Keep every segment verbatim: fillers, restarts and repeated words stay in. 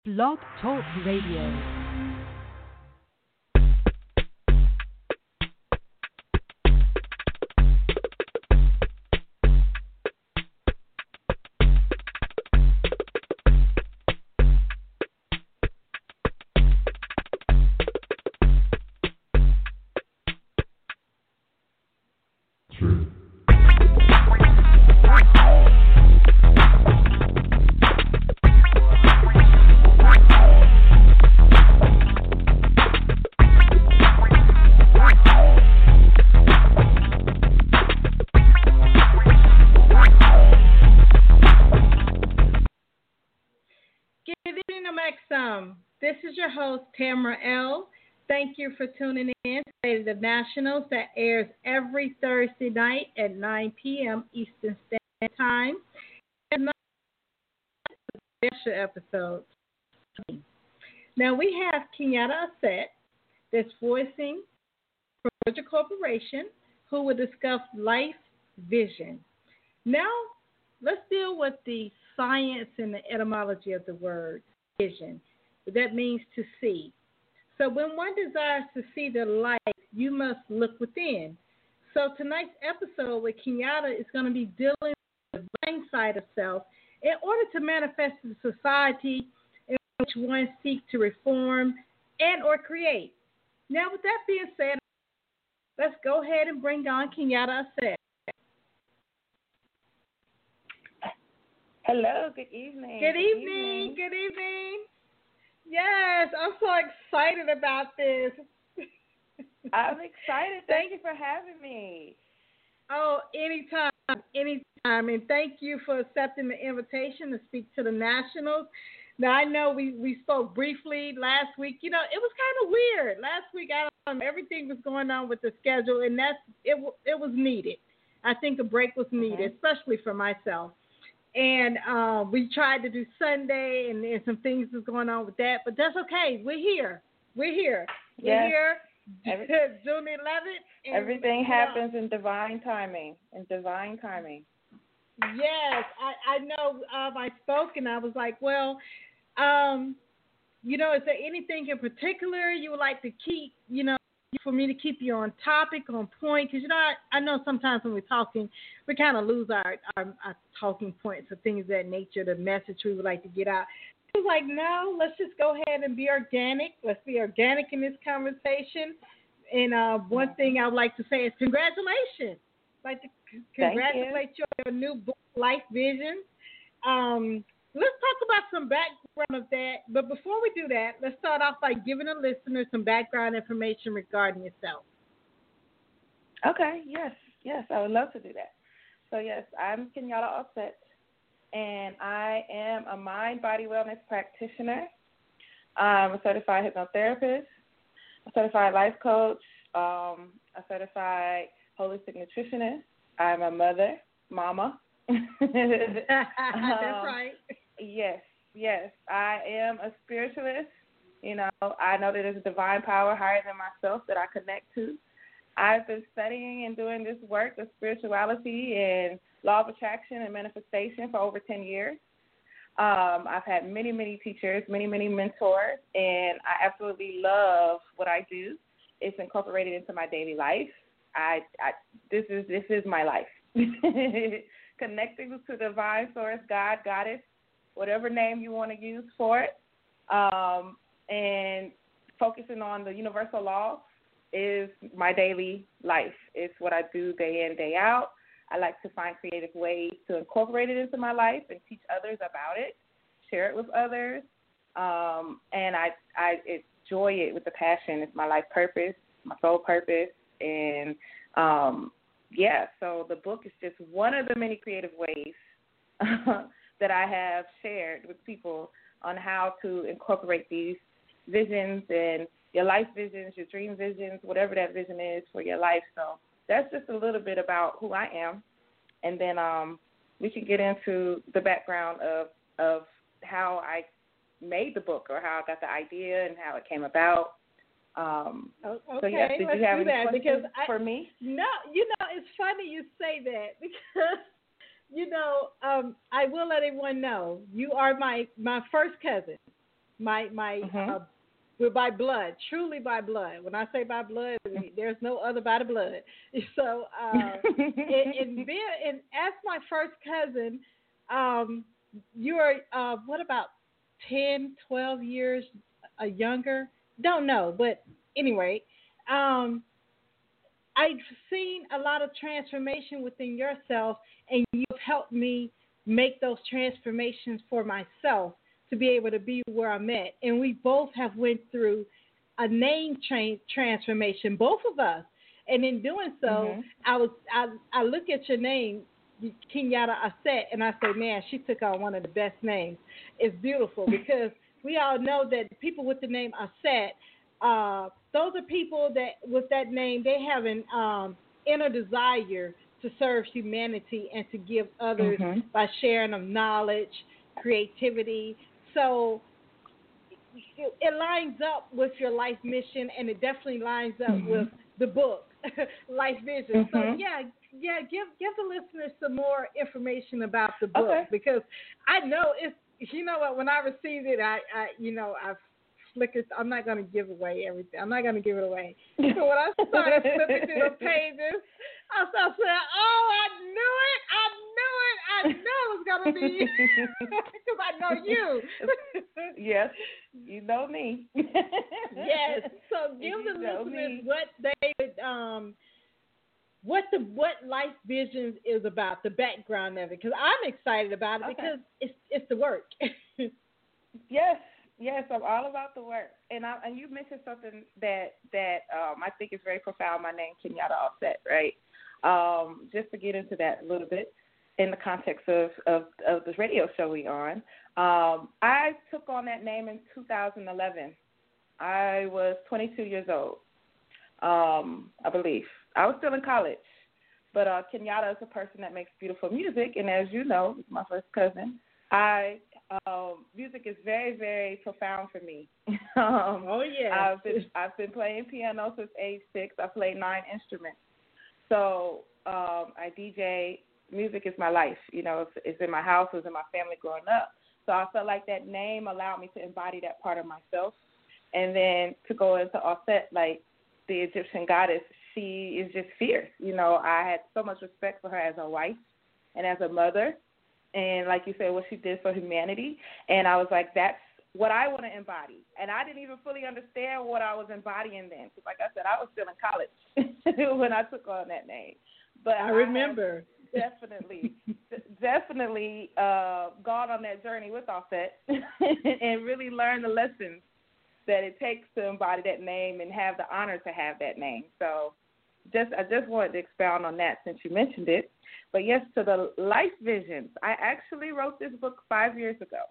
Blog Talk Radio. This is your host, Tamara L. Thank you for tuning in to State of the Nationals that airs every Thursday night at nine p.m. Eastern Standard Time. And a special episode. Now we have Kenyatta Aset, that's voicing Georgia Corporation, who will discuss life vision. Now let's deal with the science and the etymology of the word vision. That means to see. So when one desires to see the light, you must look within. So tonight's episode with Kenyatta is going to be dealing with the divine side of self in order to manifest the society in which one seeks to reform and or create. Now, with that being said, let's go ahead and bring on Kenyatta Aset. Hello, good evening. Good evening, good evening. Yes, I'm so excited about this. I'm excited. Thank you for having me. Oh, anytime, anytime. And thank you for accepting the invitation to speak to the Nationals. Now, I know we, we spoke briefly last week. You know, it was kind of weird. Last week, I don't know, everything was going on with the schedule, and that's it, it was needed. I think a break was needed, mm-hmm. especially for myself. And uh, we tried to do Sunday, and, and some things was going on with that, but that's okay. We're here. We're here. We're yes. here. Every, June eleventh. Everything happens in divine timing. In divine timing. Yes, I, I know. Um, I spoke, and I was like, well, um, you know, is there anything in particular you would like to keep, you know, for me to keep you on topic, on point? Because, you know, I, I know sometimes when we're talking, we kind of lose our, our, our talking points or things of that nature, the message we would like to get out. I was like, no, let's just go ahead and be organic. Let's be organic in this conversation. And uh, one thing I would like to say is congratulations. I'd like to c- congratulate you. you on your new book, Life Vision. Um, let's talk about some background of that. But before we do that, let's start off by giving the listeners some background information regarding yourself. Okay, yes, yes, I would love to do that. So, yes, I'm Kenyatta Aset, and I am a mind-body wellness practitioner. I'm a certified hypnotherapist, a certified life coach, um, a certified holistic nutritionist. I'm a mother, mama. That's um, right. Yes, yes. I am a spiritualist. You know, I know that there's a divine power higher than myself that I connect to. I've been studying and doing this work of spirituality and law of attraction and manifestation for over ten years. Um, I've had many, many teachers, many, many mentors, and I absolutely love what I do. It's incorporated into my daily life. I, I this is this is my life. Connecting to divine source, God, Goddess, whatever name you want to use for it, um, and focusing on the universal laws is my daily life. It's what I do day in, day out. I like to find creative ways to incorporate it into my life and teach others about it, share it with others, um, and I, I enjoy it with a passion. It's my life purpose, my soul purpose, and um, yeah, so the book is just one of the many creative ways that I have shared with people on how to incorporate these visions and your life visions, your dream visions, whatever that vision is for your life. So that's just a little bit about who I am. And then um, we can get into the background of of how I made the book or how I got the idea and how it came about. Um, okay, so yes, did let's you have do any that questions because I, for me? No, you know, it's funny you say that because, you know, um, I will let everyone know you are my, my first cousin. My my Mm-hmm. uh, we're by blood, truly by blood. When I say by blood, there's no other by the blood. So, uh, and, and, being, and as my first cousin, um, you are, uh, what about ten, twelve years uh, younger? Don't know. But anyway, um, I've seen a lot of transformation within yourself, and you've helped me make those transformations for myself to be able to be where I'm at. And we both have went through a name tra- transformation, both of us. And in doing so, Mm-hmm. I was I, I look at your name, Kenyatta Aset, and I say, man, she took on one of the best names. It's beautiful because we all know that people with the name Aset, uh, those are people that with that name, they have an um, inner desire to serve humanity and to give others Mm-hmm. by sharing of knowledge, creativity. So it, it lines up with your life mission, and it definitely lines up Mm-hmm. with the book, Life Vision. So Mm-hmm. yeah, yeah, give give the listeners some more information about the book Okay. because I know it's you know what when I received it, I, I you know I flickered. I'm not going to give away everything. I'm not going to give it away. So when I started flipping through the pages, I started saying, "Oh, I knew it! I knew it! I knew it was going to be because I know you." Yes, you know me. Yes. So give You the know listeners me. what they would, um, what the what Life Visions is about, the background of it, because I'm excited about it Okay. because it's it's the work. Yes, yes, I'm all about the work. And I, and you mentioned something that that um, I think is very profound. My name, Kenyatta Offset, right? Um, just to get into that a little bit in the context of, of, of this radio show we on. Um, I took on that name in two thousand eleven. I was twenty-two years old, um, I believe. I was still in college. But uh, Kenyatta is a person that makes beautiful music, and as you know, my first cousin, I um, music is very, very profound for me. um, Oh yeah. I've been I've been playing piano since age six. I played nine instruments. So um, I D J. Music is my life. You know, it's, it's in my house. It was in my family growing up. So I felt like that name allowed me to embody that part of myself. And then to go into Offset, like the Egyptian goddess, she is just fierce. You know, I had so much respect for her as a wife and as a mother. And like you said, what she did for humanity. And I was like, that's what I want to embody. And I didn't even fully understand what I was embodying then. Because like I said, I was still in college when I took on that name. But I remember. I definitely, definitely uh, gone on that journey with Offset and really learned the lessons that it takes to embody that name and have the honor to have that name. So just I just wanted to expound on that since you mentioned it. But yes, to the Life Visions, I actually wrote this book five years ago.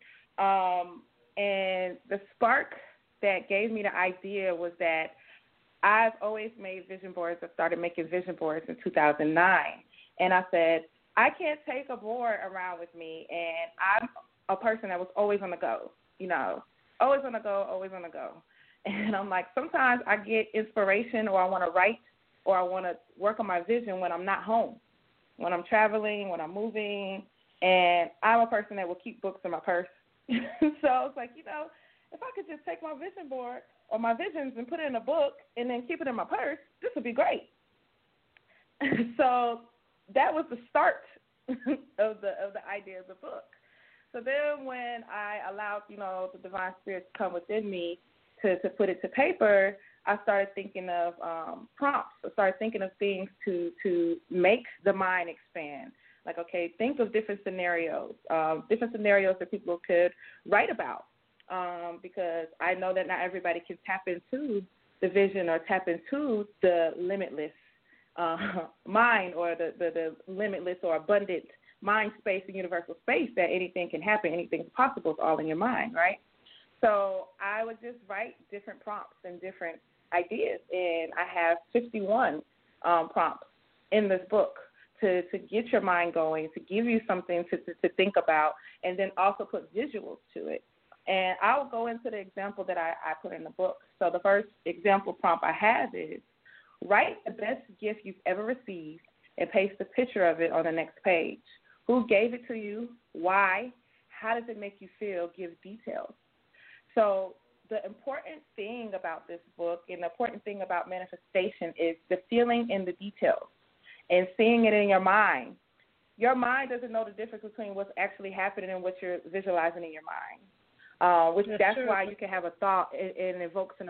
Um, and the spark that gave me the idea was that I've always made vision boards. I started making vision boards in two thousand nine. And I said, I can't take a board around with me. And I'm a person that was always on the go, you know, always on the go, always on the go. And I'm like, sometimes I get inspiration or I want to write or I want to work on my vision when I'm not home, when I'm traveling, when I'm moving. And I'm a person that will keep books in my purse. So I was like, you know, if I could just take my vision board or my visions and put it in a book and then keep it in my purse, this would be great. So that was the start of the of the idea of the book. So then when I allowed, you know, the divine spirit to come within me to, to put it to paper, I started thinking of um, prompts. I started thinking of things to, to make the mind expand. Like, okay, think of different scenarios, um, different scenarios that people could write about. Um, because I know that not everybody can tap into the vision or tap into the limitless uh, mind or the, the, the limitless or abundant mind space and universal space that anything can happen, anything's possible, it's all in your mind, right? So I would just write different prompts and different ideas, and I have fifty-one um, prompts in this book to, to get your mind going, to give you something to, to, to think about, and then also put visuals to it. And I will go into the example that I, I put in the book. So the first example prompt I have is, write the best gift you've ever received and paste a picture of it on the next page. Who gave it to you? Why? How does it make you feel? Give details. So the important thing about this book and the important thing about manifestation is the feeling in the details and seeing it in your mind. Your mind doesn't know the difference between what's actually happening and what you're visualizing in your mind, uh, which that's, that's why you can have a thought and it evokes an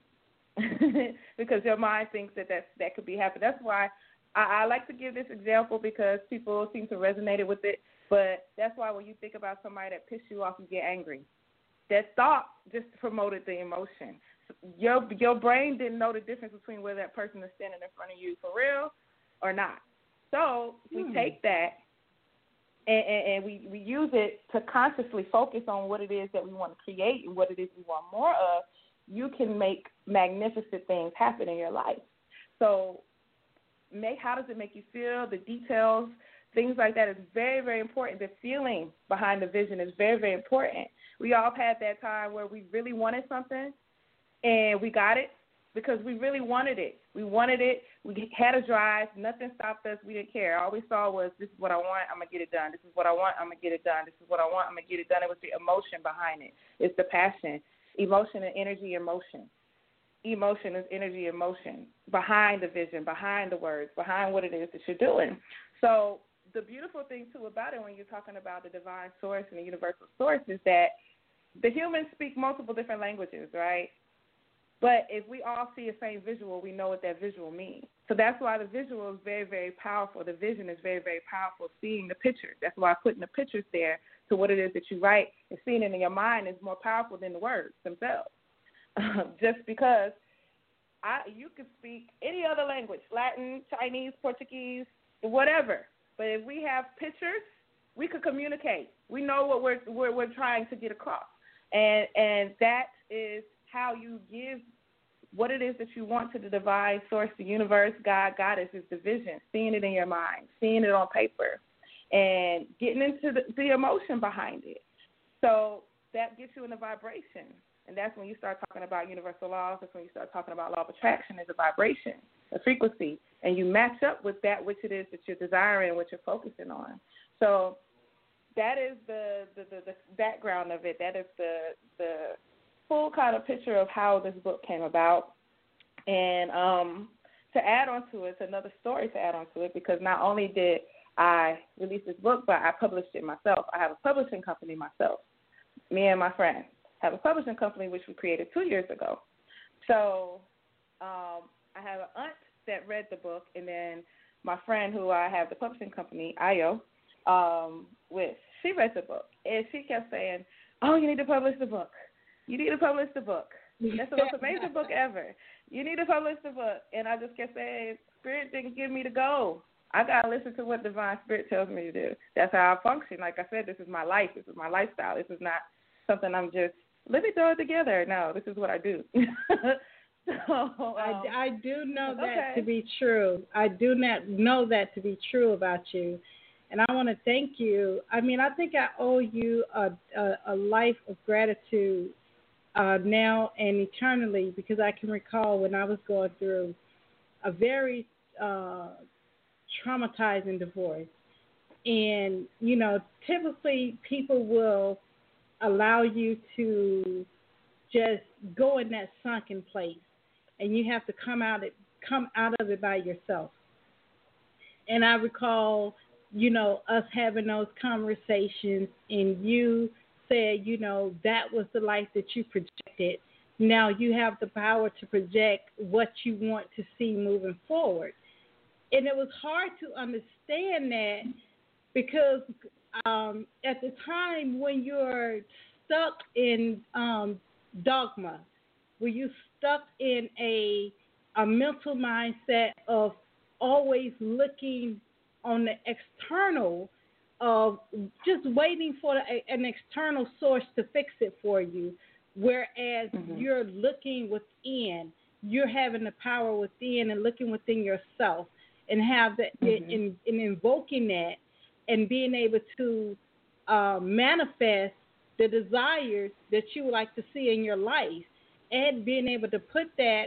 emotion because your mind thinks that that's, that could be happening. That's why I, I like to give this example because people seem to resonate with it, but that's why when you think about somebody that pissed you off, you get angry. That thought just promoted the emotion. Your your brain didn't know the difference between whether that person is standing in front of you for real or not. So we hmm. take that and, and, and we, we use it to consciously focus on what it is that we want to create and what it is we want more of. You can make magnificent things happen in your life. So make how does it make you feel, the details, things like that is very, very important. The feeling behind the vision is very, very important. We all had that time where we really wanted something and we got it because we really wanted it. We wanted it. We had a drive. Nothing stopped us. We didn't care. All we saw was this is what I want. I'm going to get it done. This is what I want. I'm going to get it done. This is what I want. I'm going to get it done. It was the emotion behind it. It's the passion. Emotion and energy and motion. Emotion is energy and motion behind the vision, behind the words, behind what it is that you're doing. So the beautiful thing, too, about it when you're talking about the divine source and the universal source is that the humans speak multiple different languages, right? But if we all see the same visual, we know what that visual means. So that's why the visual is very, very powerful. The vision is very, very powerful, seeing the pictures. That's why putting the pictures there to what it is that you write and seeing it in your mind is more powerful than the words themselves. Just because I, you can speak any other language, Latin, Chinese, Portuguese, whatever. But if we have pictures, we could communicate. We know what we're, we're, we're trying to get across. And and that is how you give what it is that you want to the divine source, the universe, God, Goddess, is the vision, seeing it in your mind, seeing it on paper, and getting into the, the emotion behind it. So that gets you in the vibration. And that's when you start talking about universal laws. That's when you start talking about law of attraction as a vibration, a frequency. And you match up with that which it is that you're desiring and what you're focusing on. So that is the, the, the, the background of it. That is the the full kind of picture of how this book came about. And um, to add on to it, it's another story to add on to it because not only did I release this book, but I published it myself. I have a publishing company myself. Me and my friend have a publishing company which we created two years ago. So um, I have an aunt that read the book, and then my friend who I have the publishing company, Ayo, um, with, she read the book, and she kept saying, oh, you need to publish the book. You need to publish the book. That's the most amazing book ever. You need to publish the book. And I just kept saying, Spirit didn't give me the go. I got to listen to what Divine Spirit tells me to do. That's how I function. Like I said, this is my life. This is my lifestyle. This is not something I'm just, let me throw it together. No, this is what I do. so, um, I, I do know that okay. to be true. I do not know that to be true about you. And I want to thank you. I mean, I think I owe you a, a, a life of gratitude uh, now and eternally, because I can recall when I was going through a very uh, traumatizing divorce. And, you know, typically people will allow you to just go in that sunken place, and you have to come out it, come out of it by yourself. And I recall, you know, us having those conversations, and you said, you know, that was the life that you projected. Now you have the power to project what you want to see moving forward. And it was hard to understand that because um, at the time when you're stuck in um, dogma, where you're stuck in a, a mental mindset of always looking on the external, of just waiting for a, an external source to fix it for you, whereas mm-hmm. you're looking within, you're having the power within and looking within yourself and have that mm-hmm. in, in invoking that and being able to uh, manifest the desires that you would like to see in your life, and being able to put that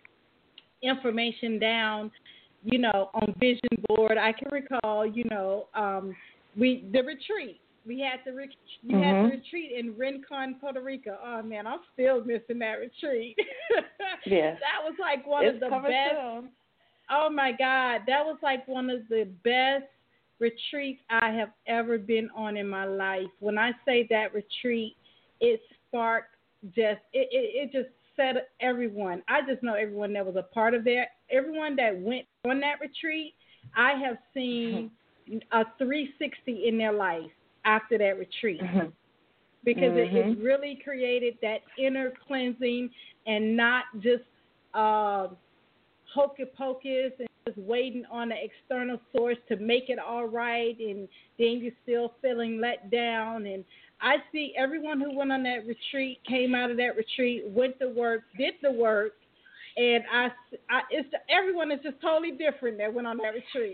information down, you know, on vision board. I can recall, you know, um, we the retreat. We had the re- you mm-hmm. had the retreat in Rincon, Puerto Rico. Oh man, I'm still missing that retreat. Yes. That was like one it's of the coming best. Soon. Oh my God, that was like one of the best retreats I have ever been on in my life. When I say that retreat, it sparked just it, it, it just set everyone. I just know everyone that was a part of that. Everyone that went on that retreat, I have seen a three sixty in their life after that retreat. Mm-hmm. Because mm-hmm. it, it really created that inner cleansing and not just uh, hocus pocus and just waiting on an external source to make it all right, and then you're still feeling let down. And I see everyone who went on that retreat, came out of that retreat, went to work, did the work, and I, I it's everyone is just totally different that went on that retreat.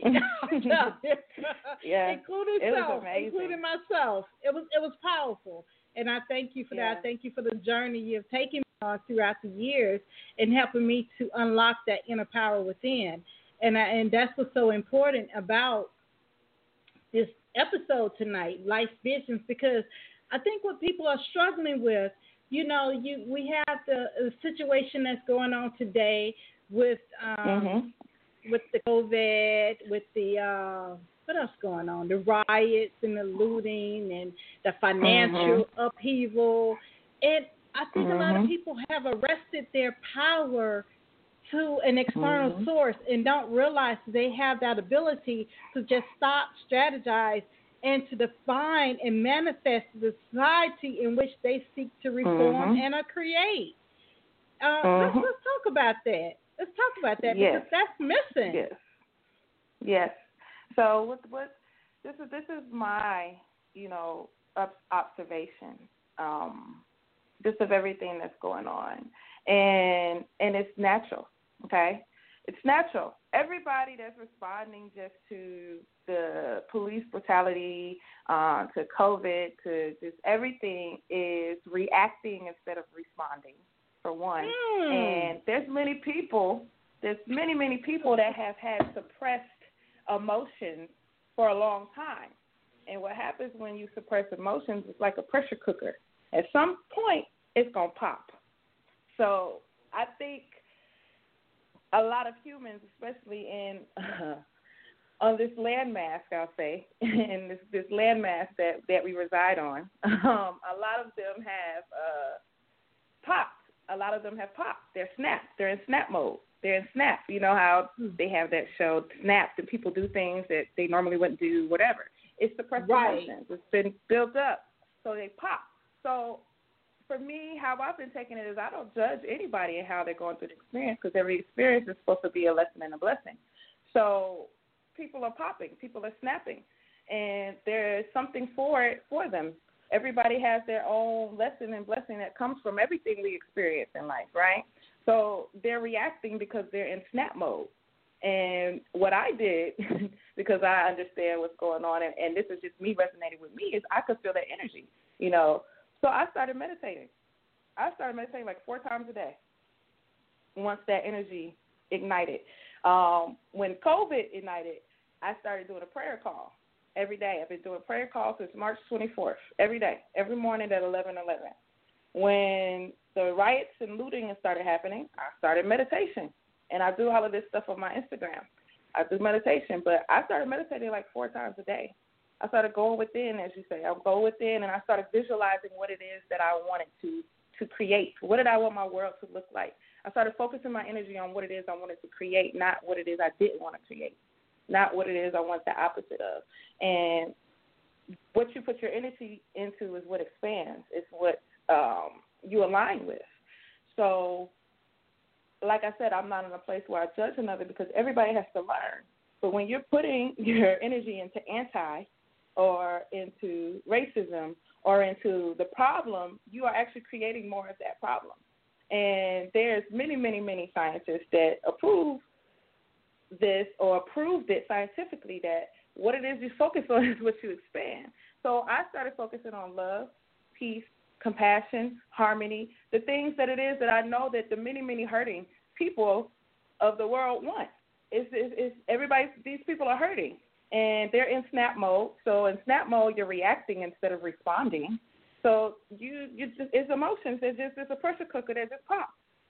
Yeah, including it self, was amazing. including myself. It was it was powerful, and I thank you for yeah. that. I thank you for the journey you've taken me on throughout the years and helping me to unlock that inner power within. And I, and that's what's so important about this episode tonight, Life Visions, because I think what people are struggling with, you know, you we have the uh, situation that's going on today with um, mm-hmm. with the COVID, with the uh, what else going on? The riots and the looting and the financial mm-hmm. upheaval, and I think mm-hmm. a lot of people have arrested their power to an external mm-hmm. source and don't realize they have that ability to just stop, strategize, and to define and manifest the society in which they seek to reform mm-hmm. and uh, create. Uh, mm-hmm. let's, let's talk about that. Let's talk about that yes. because that's missing. Yes. Yes. So what what this is this is my you know observation um, just of everything that's going on, and and it's natural. Okay, it's natural. Everybody that's responding just to the police brutality, uh, to COVID, to just everything is reacting instead of responding, for one. Mm. And there's many people, there's many, many people that have had suppressed emotions for a long time. And what happens when you suppress emotions is like a pressure cooker. At some point, it's going to pop. So I think a lot of humans, especially in uh, on this landmass, I'll say, in this, this landmass that, that we reside on, um, a lot of them have uh, popped. A lot of them have popped. They're snapped. They're in snap mode. They're in snap. You know how they have that show, Snapped, and people do things that they normally wouldn't do, whatever. It's suppressed right. emotions. It's been built up, so they pop. So for me, how I've been taking it is I don't judge anybody and how they're going through the experience, because every experience is supposed to be a lesson and a blessing. So people are popping. People are snapping. And there is something for it for them. Everybody has their own lesson and blessing that comes from everything we experience in life, right? So they're reacting because they're in snap mode. And what I did, because I understand what's going on, and, and this is just me resonating with me, is I could feel that energy, you know. So I started meditating. I started meditating like four times a day once that energy ignited. Um, when COVID ignited, I started doing a prayer call every day. I've been doing prayer calls since March twenty-fourth, every day, every morning at eleven eleven. When the riots and looting started happening, I started meditation. And I do all of this stuff on my Instagram. I do meditation, but I started meditating like four times a day. I started going within, as you say. I'll go within, and I started visualizing what it is that I wanted to, to create. What did I want my world to look like? I started focusing my energy on what it is I wanted to create, not what it is I didn't want to create, not what it is I want the opposite of. And what you put your energy into is what expands. It's what um, you align with. So, like I said, I'm not in a place where I judge another, because everybody has to learn. But when you're putting your energy into anti or into racism or into the problem, you are actually creating more of that problem. And there's many, many, many scientists that approve this or proved it scientifically that what it is you focus on is what you expand. So I started focusing on love, peace, compassion, harmony, the things that it is that I know that the many, many hurting people of the world want. It's, it's, it's everybody, these people are hurting. and they're in snap mode. So in snap mode, you're reacting instead of responding. So you, you just, it's emotions. It's just it's a pressure cooker that just pops.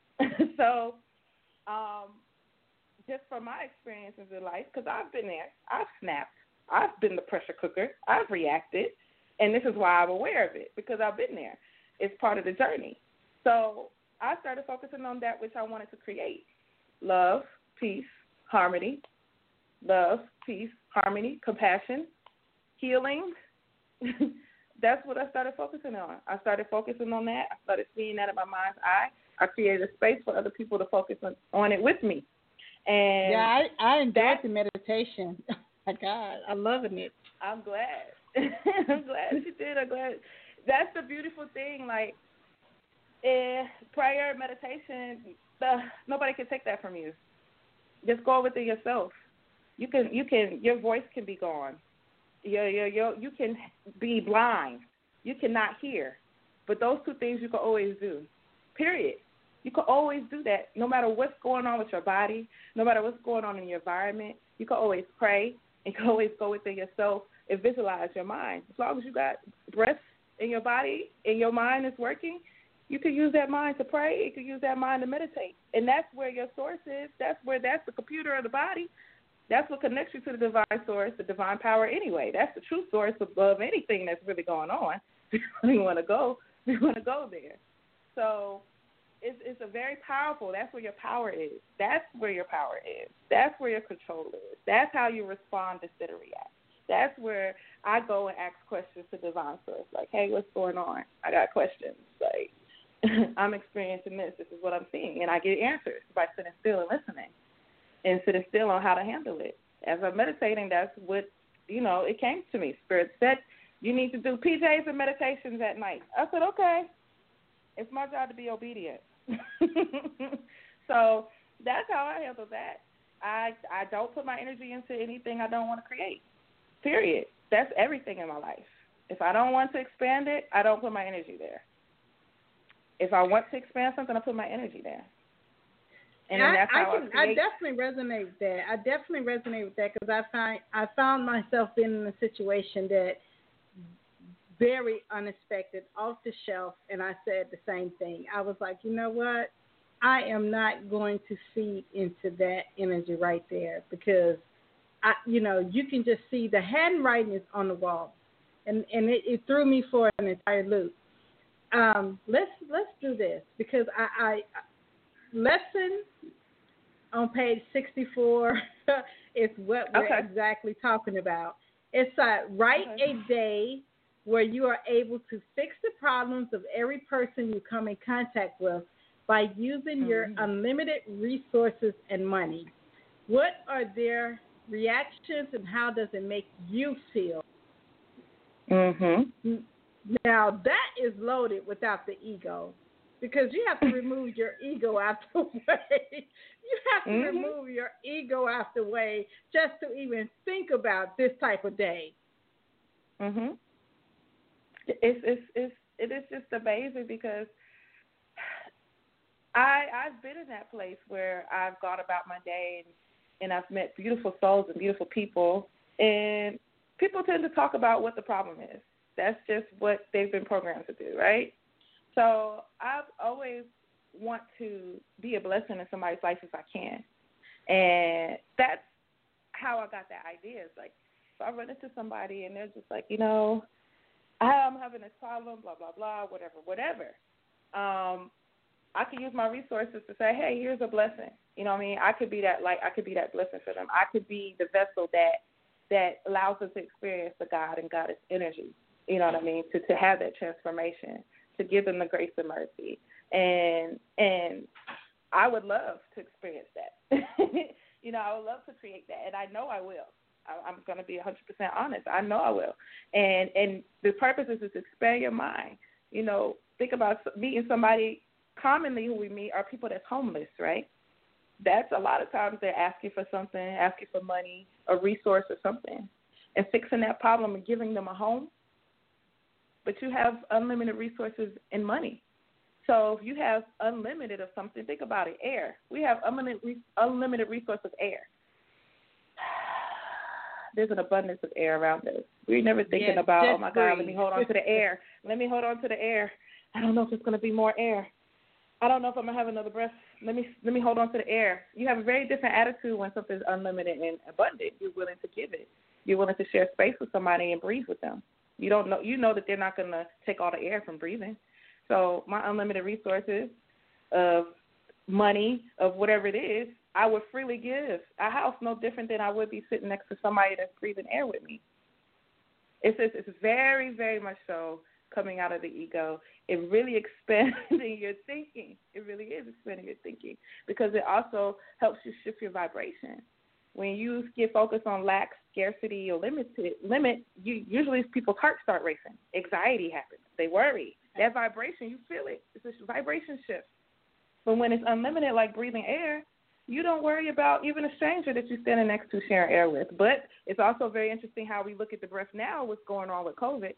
so um, just from my experiences in life, because I've been there, I've snapped. I've been the pressure cooker. I've reacted, and this is why I'm aware of it, because I've been there. It's part of the journey. So I started focusing on that which I wanted to create: love, peace, harmony, love, peace, harmony, compassion, healing. That's what I started focusing on. I started focusing on that. I started seeing that in my mind's eye. I created a space for other people to focus on, on it with me. And yeah, I, I enjoyed that, the meditation. Oh, my God, I'm loving it. I'm glad. I'm glad you did. I'm glad. That's the beautiful thing. Like, eh, prayer, meditation, the, nobody can take that from you. Just go within yourself. You can, you can, your voice can be gone. Your, your, your, you can be blind. You cannot hear. But those two things you can always do, period. You can always do that no matter what's going on with your body, no matter what's going on in your environment. You can always pray and you can always go within yourself and visualize your mind. As long as you got breath in your body and your mind is working, you can use that mind to pray. You can use that mind to meditate. And that's where your source is. That's where that's the computer of the body. That's what connects you to the divine source, the divine power anyway. That's the true source above anything that's really going on. If you want to go, you want to go there. So it's, it's a very powerful, that's where your power is. That's where your power is. That's where your control is. That's how you respond instead of react. That's where I go and ask questions to divine source. Like, hey, what's going on? I got questions. Like, I'm experiencing this. This is what I'm seeing. And I get answers by sitting still and listening. And sitting still on how to handle it. As I'm meditating, that's what, you know, it came to me. Spirit said, you need to do P Js and meditations at night. I said, okay. It's my job to be obedient. So that's how I handle that. I I don't put my energy into anything I don't want to create, period. That's everything in my life. If I don't want to expand it, I don't put my energy there. If I want to expand something, I put my energy there. And I, that's how I, can, I, I definitely resonate with that. I definitely resonate with that because I find I found myself being in a situation that very unexpected, off the shelf, and I said the same thing. I was like, you know what? I am not going to feed into that energy right there because I, you know, you can just see the handwriting is on the wall, and and it, it threw me for an entire loop. Um, let's let's do this because I. I lesson on page sixty-four is what we're okay. exactly talking about. It's like write okay. a day where you are able to fix the problems of every person you come in contact with by using mm-hmm. your unlimited resources and money. What are their reactions and how does it make you feel? Mm-hmm. Now that is loaded without the ego. Because you have to remove your ego out the way. You have to mm-hmm. remove your ego out the way just to even think about this type of day. Mhm. It's it's it's it is just amazing because I I've been in that place where I've gone about my day and, and I've met beautiful souls and beautiful people, and people tend to talk about what the problem is. That's just what they've been programmed to do, right? So I've always want to be a blessing in somebody's life if I can. And that's how I got that idea. It's like, if I run into somebody and they're just like, you know, I'm having this problem, blah, blah, blah, whatever, whatever. Um, I could use my resources to say, hey, here's a blessing. You know what I mean? I could be that light. I could be that blessing for them. I could be the vessel that that allows them to experience the God and Goddess energy. You know what I mean? To to have that transformation, to give them the grace and mercy. And and I would love to experience that. You know, I would love to create that, and I know I will. I, I'm going to be one hundred percent honest. I know I will. And and the purpose is to expand your mind. You know, think about meeting somebody. Commonly who we meet are people that's homeless, right? That's a lot of times they're asking for something, asking for money, a resource or something, and fixing that problem and giving them a home. But you have unlimited resources and money. So if you have unlimited of something, think about it, air. We have unlimited, unlimited resources, air. there's an abundance of air around us. We're never thinking yes, about, oh, my breathe. God, let me hold on to the air. Let me hold on to the air. I don't know if it's going to be more air. I don't know if I'm going to have another breath. Let me let me hold on to the air. You have a very different attitude when something's unlimited and abundant. You're willing to give it. You're willing to share space with somebody and breathe with them. You don't know. You know that they're not going to take all the air from breathing. So my unlimited resources of money, of whatever it is, I would freely give. A house no different than I would be sitting next to somebody that's breathing air with me. It's just, it's very, very much so coming out of the ego. It really expanding your thinking. It really is expanding your thinking because it also helps you shift your vibration. When you get focused on lack, scarcity, or limited limit, you usually people's hearts start racing. Anxiety happens. They worry. That vibration, you feel it. It's a vibration shift. But when it's unlimited, like breathing air, you don't worry about even a stranger that you're standing next to sharing air with. But it's also very interesting how we look at the breath now, what's going on with COVID.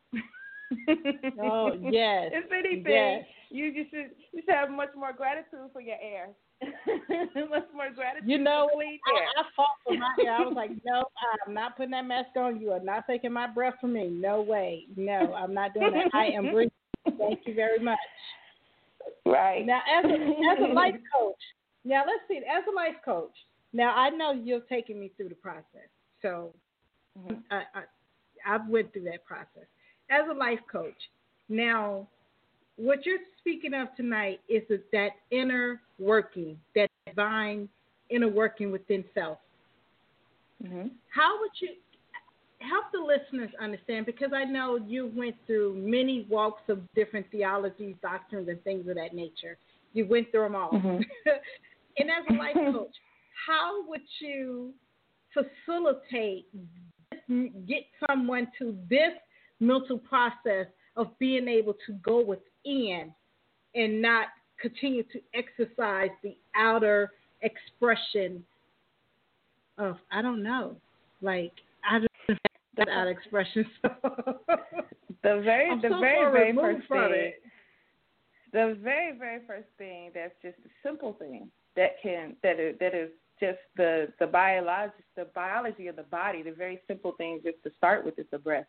Oh, yes. If anything, yes. you, you should you should have much more gratitude for your air. much more gratitude you know, for clean air. I, I fought for my air. I was like, no, I'm not putting that mask on. You are not taking my breath from me. No way. No, I'm not doing that. I am breathing. Thank you very much. Right. Now, as a, as a life coach, now let's see, as a life coach, now I know you've taken me through the process. So mm-hmm. I, I, I've went through that process. As a life coach, now what you're speaking of tonight is that inner working, that divine inner working within self. Mm-hmm. How would you help the listeners understand? Because I know you went through many walks of different theologies, doctrines, and things of that nature. You went through them all. Mm-hmm. And as a life coach, how would you facilitate, get someone to this mental process of being able to go within and not continue to exercise the outer expression of, I don't know, like, I don't know that outer expression. So the very, I'm the so very, far very removed first from thing, it. the very, very first thing that's just a simple thing that can, that is, that is just the, the biology, the biology of the body, the very simple thing just to start with is the breath.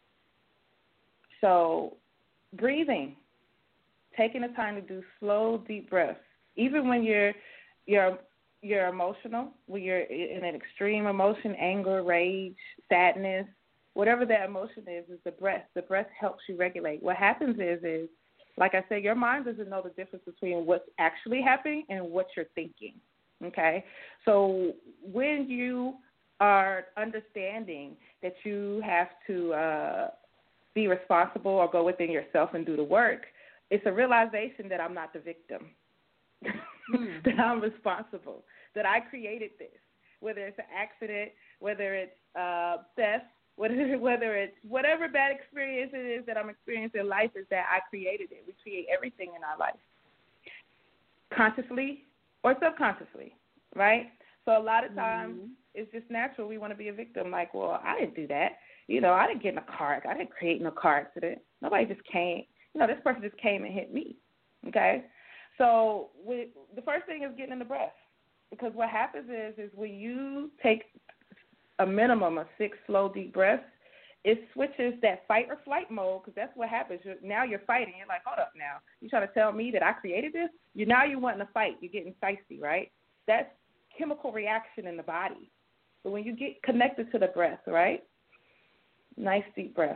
So breathing, taking the time to do slow, deep breaths, even when you're you're you're emotional, when you're in an extreme emotion, anger, rage, sadness, whatever that emotion is, is the breath. The breath helps you regulate. What happens is, is like I said, your mind doesn't know the difference between what's actually happening and what you're thinking. Okay, so when you are understanding that you have to uh, be responsible or go within yourself and do the work, it's a realization that I'm not the victim, mm. that I'm responsible, that I created this, whether it's an accident, whether it's uh, theft, whether, whether it's whatever bad experience it is that I'm experiencing in life, is that I created it. We create everything in our life, consciously or subconsciously, right? So a lot of times mm-hmm. it's just natural. We want to be a victim, like, well, I didn't do that. You know, I didn't get in a car. I didn't create no car accident. Nobody just came. You know, this person just came and hit me, okay? So we, the first thing is getting in the breath, because what happens is, is when you take a minimum of six slow, deep breaths, it switches that fight or flight mode, because that's what happens. You're, now you're fighting. You're like, hold up now. You trying to tell me that I created this? You Now you're wanting to fight. You're getting feisty, right? That's chemical reaction in the body. So when you get connected to the breath, right? Nice deep breath.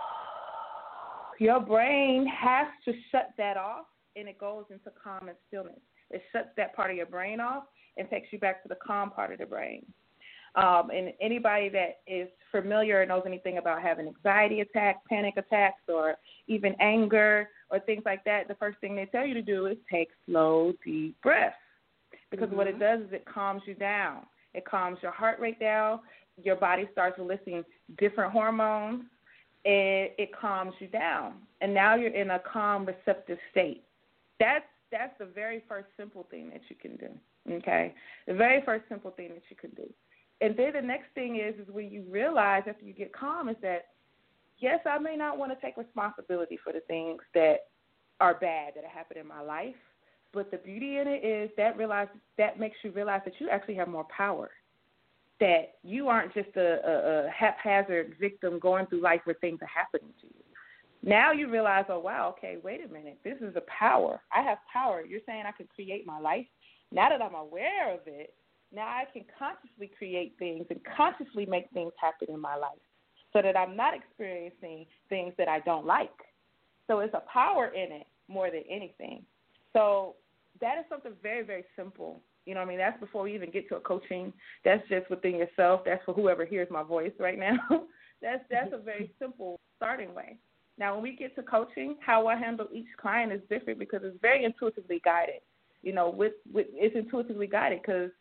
Your brain has to shut that off, and it goes into calm and stillness. It shuts that part of your brain off and takes you back to the calm part of the brain. Um, and anybody that is familiar or knows anything about having anxiety attacks, panic attacks, or even anger or things like that, the first thing they tell you to do is take slow, deep breaths. Because mm-hmm. what it does is it calms you down. It calms your heart rate down. Your body starts releasing different hormones, and it calms you down. And now you're in a calm, receptive state. That's that's the very first simple thing that you can do, okay? The very first simple thing that you can do. And then the next thing is, is when you realize after you get calm is that, yes, I may not want to take responsibility for the things that are bad that have happened in my life, but the beauty in it is that realize that makes you realize that you actually have more power. that you aren't just a, a, a haphazard victim going through life where things are happening to you. Now you realize, oh, wow, okay, wait a minute. This is a power. I have power. You're saying I can create my life? Now that I'm aware of it, now I can consciously create things and consciously make things happen in my life so that I'm not experiencing things that I don't like. So it's a power in it more than anything. So that is something very, very simple. You know what I mean? That's before we even get to a coaching. That's just within yourself. That's for whoever hears my voice right now. that's that's a very simple starting way. Now, when we get to coaching, how I handle each client is different because it's very intuitively guided. You know, with, with it's intuitively guided because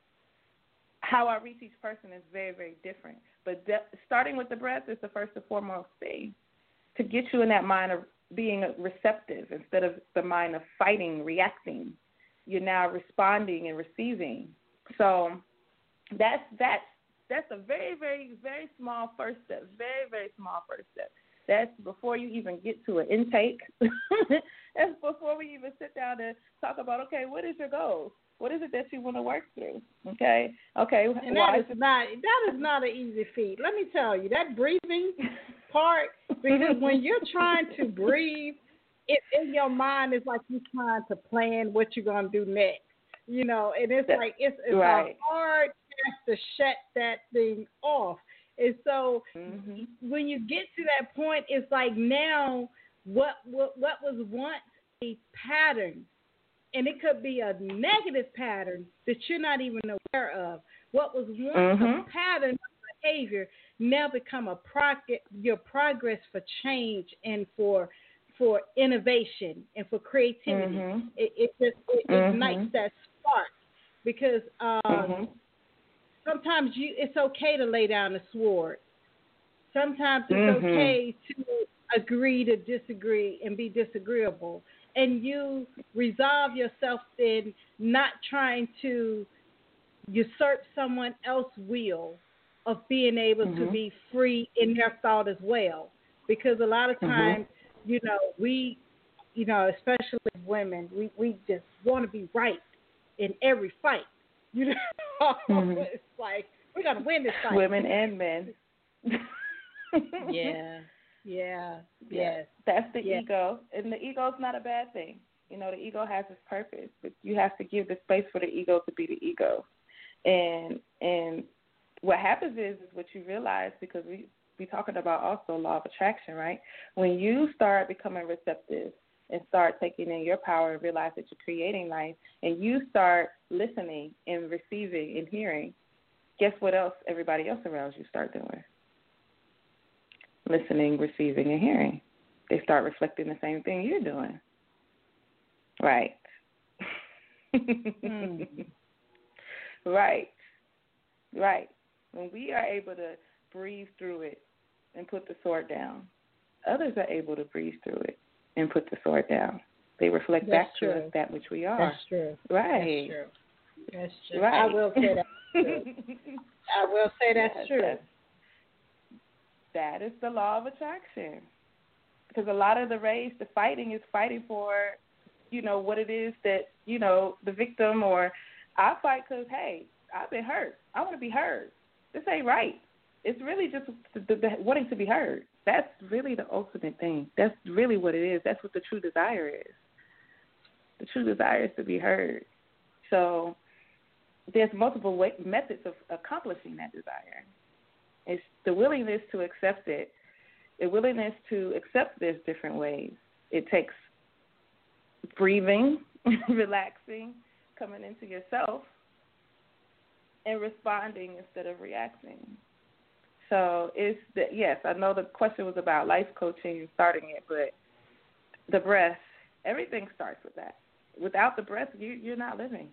how I reach each person is very, very different. But de- starting with the breath is the first and foremost thing to get you in that mind of being receptive instead of the mind of fighting, reacting. You're now responding and receiving. So that's that's that's a very, very, very small first step. Very, very small first step. That's before you even get to an intake. That's before we even sit down and talk about, okay, what is your goal? What is it that you want to work through? Okay, okay. And that is not that is not an easy feat. Let me tell you, that breathing part, because when you're trying to breathe, it in your mind is like you're trying to plan what you're gonna do next. You know, and it's like it's it's right. a hard task to shut that thing off. And so mm-hmm. when you get to that point, it's like now what what what was once a pattern, and it could be a negative pattern that you're not even aware of. What was once mm-hmm. a pattern of behavior now become a prog- your progress for change and for for innovation and for creativity. Mm-hmm. It, it just it mm-hmm. ignites that spark because um, mm-hmm. sometimes you it's okay to lay down the sword. Sometimes it's mm-hmm. okay to agree to disagree and be disagreeable. And you resolve yourself in not trying to usurp someone else's will of being able mm-hmm. to be free in their thought as well. Because a lot of times, mm-hmm. you know, we, you know, especially women, we, we just want to be right in every fight. You know, mm-hmm. it's like, we're going to win this fight. Women and men. yeah. Yeah, yes. That's the yes. ego. And the ego is not a bad thing. You know, the ego has its purpose, but you have to give the space for the ego to be the ego. And and what happens is, is what you realize, because we, we're talking about also law of attraction, right? When you start becoming receptive and start taking in your power and realize that you're creating life, and you start listening and receiving and hearing, guess what else everybody else around you start doing? Listening, receiving, and hearing. They start reflecting the same thing you're doing. Right. mm. Right. Right. When we are able to breathe through it and put the sword down, others are able to breathe through it and put the sword down. They reflect That's back true. to us that which we are. That's true. Right. That's true. That's true. Right. I will say that's true. I will say that's yes, true. That's, That is the law of attraction. Because a lot of the rage, the fighting is fighting for, you know, what it is that, you know, the victim or I fight because, hey, I've been hurt. I want to be heard. This ain't right. It's really just the, the, the, wanting to be heard. That's really the ultimate thing. That's really what it is. That's what the true desire is. The true desire is to be heard. So there's multiple way, methods of accomplishing that desire. It's the willingness to accept it, the willingness to accept there's different ways. It takes breathing, relaxing, coming into yourself, and responding instead of reacting. So it's the, yes, I know the question was about life coaching and starting it, but the breath, everything starts with that. Without the breath, you, you're not living.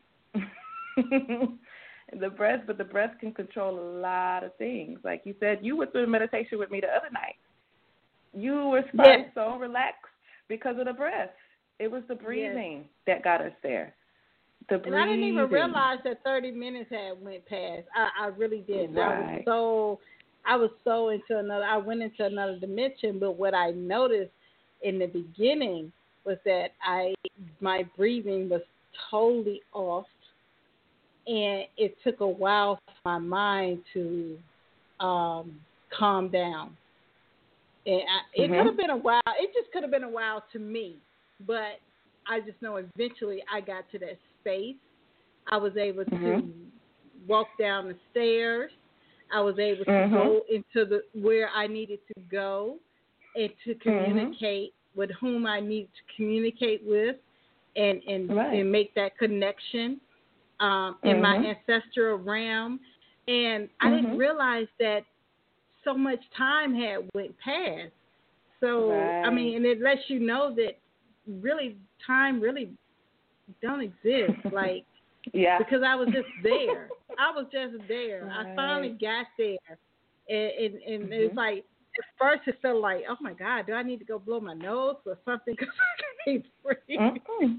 The breath, but the breath can control a lot of things. Like you said, you went through meditation with me the other night. You were yes. so relaxed because of the breath. It was the breathing yes. that got us there. The breathing. And I didn't even realize that thirty minutes had went past. I, I really did. Right. I was so, I was so into another. I went into another dimension. But what I noticed in the beginning was that I, my breathing was totally off. and it took a while for my mind to um, calm down. And I, it Mhm. could have been a while. It just could have been a while to me, but I just know eventually I got to that space. I was able to Mhm. walk down the stairs. I was able to Mhm. go into the where I needed to go and to communicate with whom I needed to communicate with, and and, Right. and make that connection um, in my Mhm. ancestral realm. And I didn't Mhm. realize that so much time had went past. So I Right. mean, and it lets you know that really time really don't exist. Like Yeah. because I was just there. I was just there. I finally Right. got there, and and, and it's Mhm. like at first it felt like, oh my God, do I need to go blow my nose or something? Because I can't breathe. Mm-mm.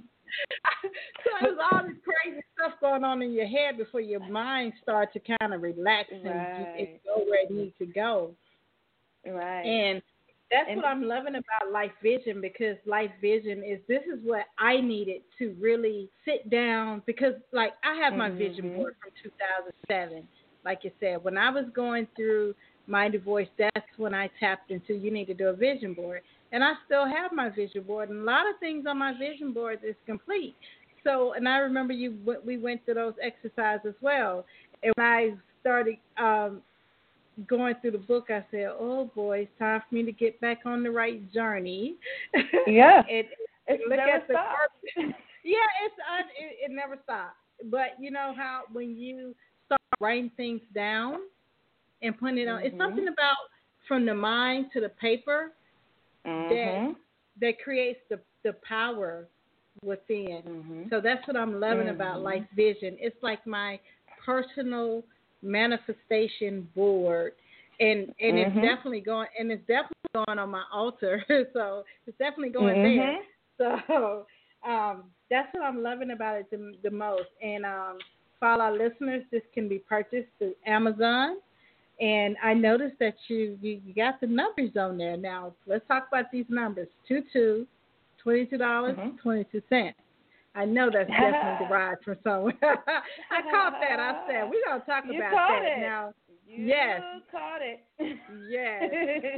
So there's all this crazy stuff going on in your head before your mind starts to kind of relax and, and Right. go where it needs to go. Right. And that's And what I'm loving about Life Vision, because Life Vision is this is what I needed to really sit down, because like I have my vision Mhm. board from two thousand seven. Like you said, when I was going through my divorce, that's when I tapped into you need to do a vision board. And I still have my vision board, and a lot of things on my vision board is complete. So, and I remember you we went through those exercises as well. And when I started um, going through the book, I said, "Oh boy, it's time for me to get back on the right journey." yeah, and, and it's look never at the stopped. purpose. Yeah, it's uh, it, it never stops. But you know how when you start writing things down and putting it on, it's Mhm. something about from the mind to the paper that Mhm. that creates the the power within. Mhm. So that's what I'm loving about Life Mhm. Vision. It's like my personal manifestation board, and and it's Mhm. definitely going and it's definitely going on my altar. So it's definitely going there. Mhm. So um, that's what I'm loving about it the, the most. And um, for all our listeners, this can be purchased through Amazon. And I noticed that you, you, you got the numbers on there. Now, let's talk about these numbers. two two, twenty-two dollars and Mhm. twenty-two cents. I know that's definitely derived from somewhere. I caught that. I said, we're going to talk you about caught that. it. Now, You yes, caught it. yes.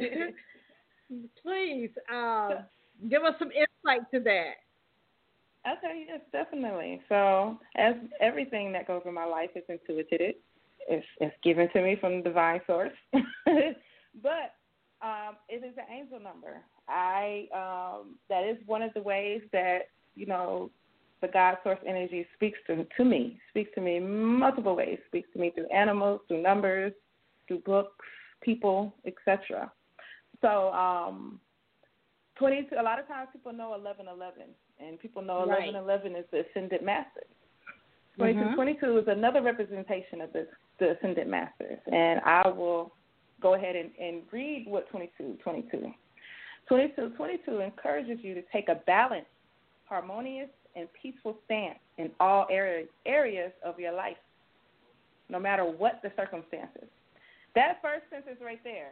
Please so, um, give us some insight to that. okay, yes, definitely. So, as everything that goes in my life is intuited, it's, it's given to me from the divine source. But um, it is an angel number. I um, that is one of the ways that you know the God source energy speaks to to me. Speaks to me in multiple ways. Speaks to me through animals, through numbers, through books, people, et cetera. So, um, twenty-two. A lot of times people know eleven eleven, and people know Right. eleven eleven is the ascended masters. twenty-two Mhm. twenty-two is another representation of the, the ascended masters, and I will go ahead and, and read what twenty-two twenty-two. twenty-two twenty-two encourages you to take a balanced, harmonious, and peaceful stance in all areas areas of your life, no matter what the circumstances. That first sentence right there,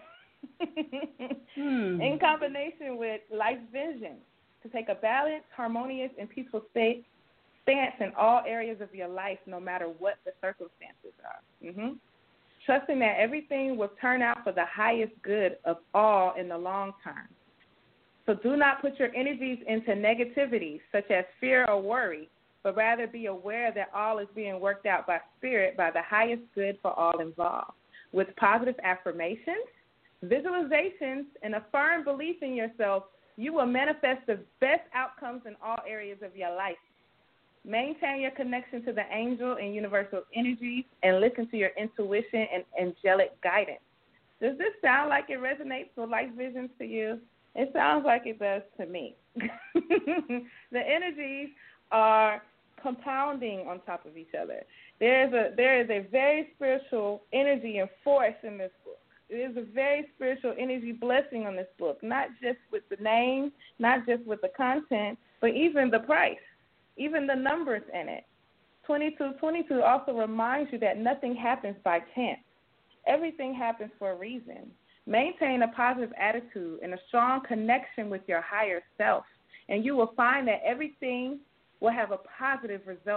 Hmm. in combination with life vision, to take a balanced, harmonious, and peaceful state stance in all areas of your life, no matter what the circumstances are. Mm-hmm. Trusting that everything will turn out for the highest good of all in the long term. So do not put your energies into negativity, such as fear or worry, but rather be aware that all is being worked out by spirit, by the highest good for all involved. With positive affirmations, visualizations, and a firm belief in yourself, you will manifest the best outcomes in all areas of your life. Maintain your connection to the angel and universal energies and listen to your intuition and angelic guidance. Does this sound like it resonates with life visions to you? It sounds like it does to me. The energies are compounding on top of each other. There is a there is a very spiritual energy and force in this book. It is a very spiritual energy blessing on this book, not just with the name, not just with the content, but even the price, even the numbers in it. twenty-two twenty-two also reminds you that nothing happens by chance. Everything happens for a reason. Maintain a positive attitude and a strong connection with your higher self, and you will find that everything will have a positive result.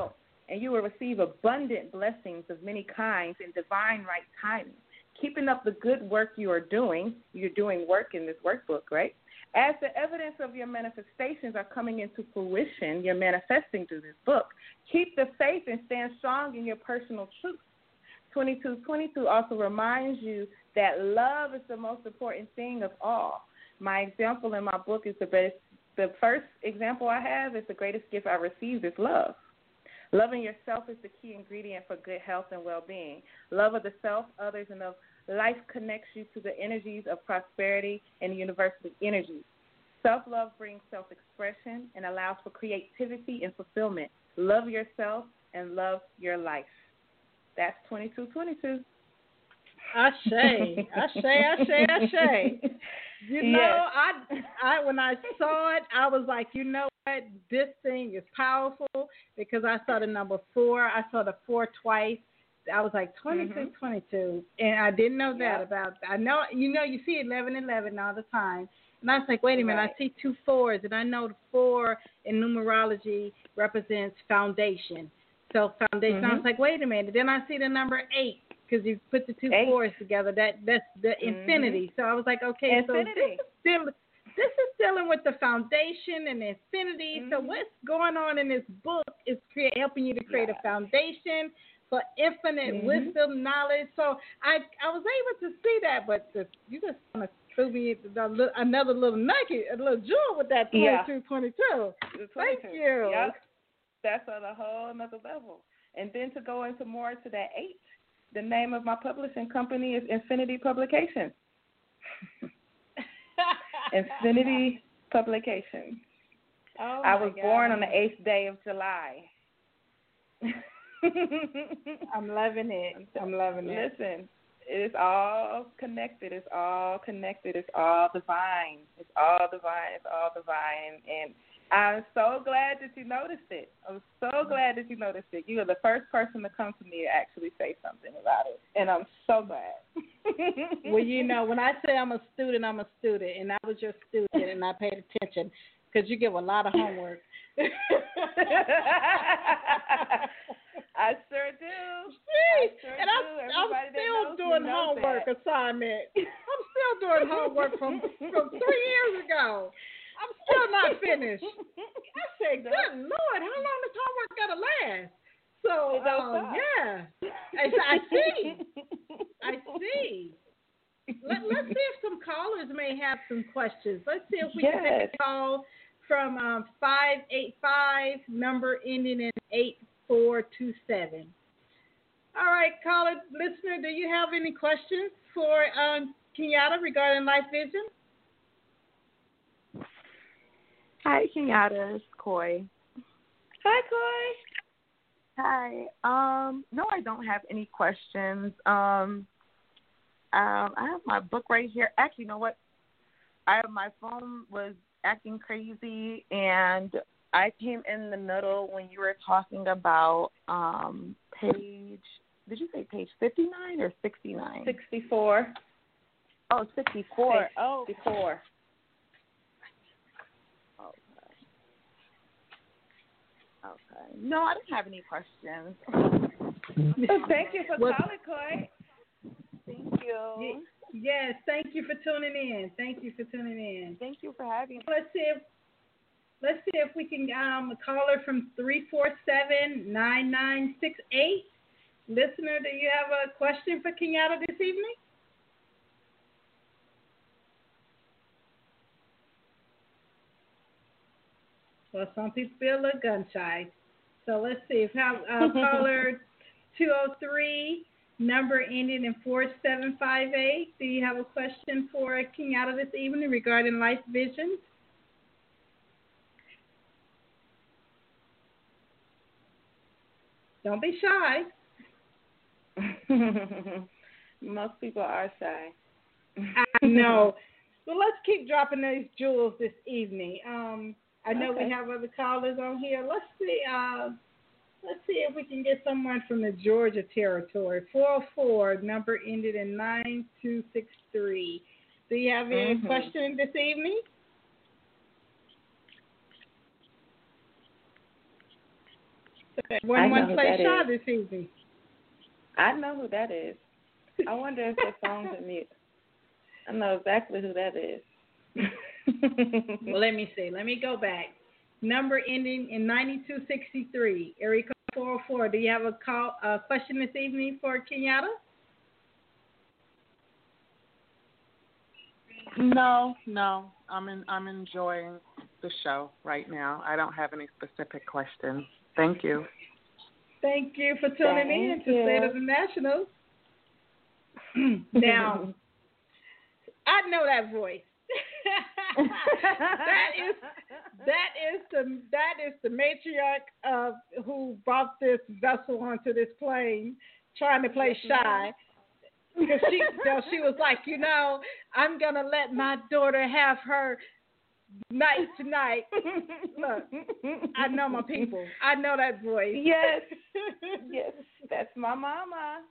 and you will receive abundant blessings of many kinds in divine right timing. Keeping up the good work you are doing, you're doing work in this workbook, right? As the evidence of your manifestations are coming into fruition, you're manifesting through this book. Keep the faith and stand strong in your personal truth. twenty-two twenty-two also reminds you that love is the most important thing of all. My example in my book is the best. The first example I have is the greatest gift I received is love. Loving yourself is the key ingredient for good health and well-being. Love of the self, others, and of life connects you to the energies of prosperity and universal energies. Self-love brings self-expression and allows for creativity and fulfillment. Love yourself and love your life. That's twenty-two twenty-two. Ashe, ashe, ashe, ashe. You know, Yes. I, I when I saw it, I was like, you know what, this thing is powerful because I saw the number four. I saw the four twice. I was like twenty-two, Mhm. twenty-two, and I didn't know that Yep. about. I know, you know, you see eleven, eleven all the time, and I was like, wait a minute, Right. I see two fours, and I know the four in numerology represents foundation. So foundation. I was Mhm. like, wait a minute. Then I see the number eight. Because you put the two Eight. fours together, that that's the Mhm. infinity. So I was like, okay, Infinity. so this is still this is dealing with the foundation and the infinity. So Mhm. what's going on in this book is create, helping you to create Yeah. a foundation for infinite Mhm. wisdom, knowledge. So I I was able to see that, but the, you just kind of threw me another little nugget, a little jewel with that Yeah. twenty-two twenty-two. The Thank twenty-two. you. Yep. That's on a whole another level. And then to go into more to that eight, the name of my publishing company is Infinity Publications. Infinity Publications. Oh I my was God. born on the eighth day of July. I'm loving it. I'm loving it. Listen, it's all connected. It's all connected. It's all divine. It's all divine. It's all divine. And I'm so glad that you noticed it. I'm so glad that you noticed it. You are the first person to come to me to actually say something about it. And I'm so glad. Well, you know, when I say I'm a student, I'm a student. And I was your student, and I paid attention because you give a lot of homework. I sure do. See, I sure and do. I'm, I'm Everybody that still knows me doing knows homework that. assignment. I'm still doing homework from, from three years ago. I'm still not finished. I said, good Lord, how long does homework got to last? So, It don't um, stop. yeah, I, I see. I see. Let, let's see if some callers may have some questions. Let's see if we can Yes. take a call from um, five eight five, number ending in eight four two seven. All right, caller, listener, do you have any questions for um, Kenyatta regarding Life Vision? Hi, Kenyatta. It's Coy. Hi, Coy. Hi. Um, no, I don't have any questions. Um, um, I have my book right here. Actually, you know what? I my phone was acting crazy, and I came in the middle when you were talking about um, page. Did you say page fifty-nine or sixty-nine? sixty-four. Oh, sixty-four. Page Oh, sixty-four. okay. No, I don't have any questions. Thank you for Well, calling, Coy. Thank you. Yes, thank you for tuning in. Thank you for tuning in. Thank you for having me. Let's see if let's see if we can um a caller from three four seven nine nine six eight. Listener, do you have a question for Kenyatta this evening? Well, some people feel a little gun shy. So let's see if how uh, caller two oh three, number ending in four seven five eight. Do you have a question for Kenyatta this evening regarding Life Visions? Don't be shy. Most people are shy. I know. Well, let's keep dropping these jewels this evening. Um, I know Okay. we have other callers on here. Let's see. Uh, let's see if we can get someone from the Georgia territory. four oh four, number ended in nine two six three. Do you have any Mhm. question this evening? One know one who play that Shaw is. this evening. I know who that is. I wonder if the song's in mute. I know exactly who that is. Well, let me see. Let me go back. Number ending in ninety-two sixty-three. Area code four oh four. Do you have a call, a question this evening for Kenyatta? No, no. I'm in, I'm enjoying the show right now. I don't have any specific questions. Thank you. Thank you for tuning Thank in to you. State of the Nationals. Now, I know that voice. that is that is the that is the matriarch of who brought this vessel onto this plane, trying to play shy. Because she, you know, she was like, you know, I'm gonna let my daughter have her night tonight. Look, I know my people. I know that voice. Yes, yes, that's my mama.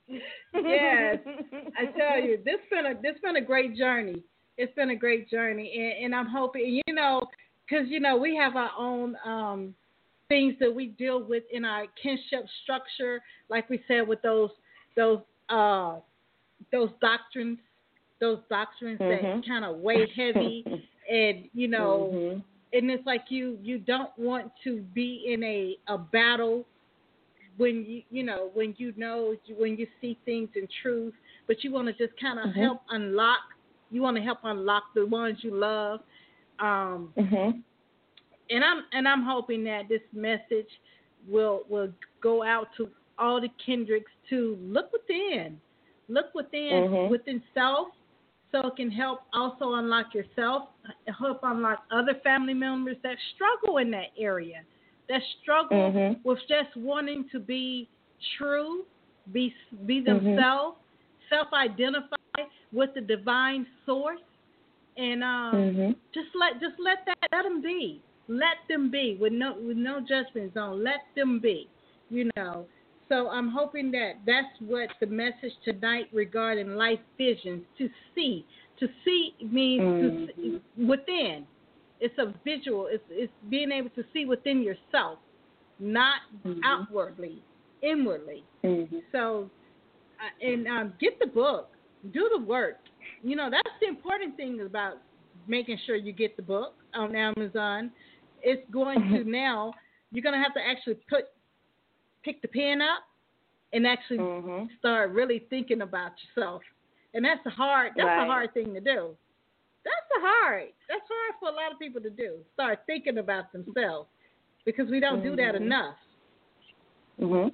Yes, I tell you, this been a this been a great journey. It's been a great journey, and, and I'm hoping, you know, because you know we have our own um, things that we deal with in our kinship structure, like we said with those those uh, those doctrines, those doctrines mm-hmm. that kind of weigh heavy, and you know, mm-hmm. and it's like you you don't want to be in a a battle when you you know when you know when you see things in truth, but you want to just kind of mm-hmm. help unlock. You want to help unlock the ones you love, um, mm-hmm. and I'm and I'm hoping that this message will will go out to all the Kendricks to look within, look within mm-hmm. within self, so it can help also unlock yourself, help unlock other family members that struggle in that area, that struggle mm-hmm. with just wanting to be true, be be mm-hmm. themselves, self-identify with the divine source, and um, mm-hmm. just let just let that let them be, let them be with no with no judgment zone. Let them be, you know. So I'm hoping that that's what the message tonight regarding life visions, to see, to see means mm-hmm. to see within. It's a visual. It's it's being able to see within yourself, not mm-hmm. outwardly, inwardly. Mm-hmm. So, uh, and um, get the book. Do the work. You know, that's the important thing about making sure you get the book on Amazon. It's going to now, you're going to have to actually put, pick the pen up and actually mm-hmm. start really thinking about yourself. And that's a hard, that's right. a hard thing to do. That's a hard, that's hard for a lot of people to do. Start thinking about themselves, because we don't mm-hmm. do that enough. Mm-hmm.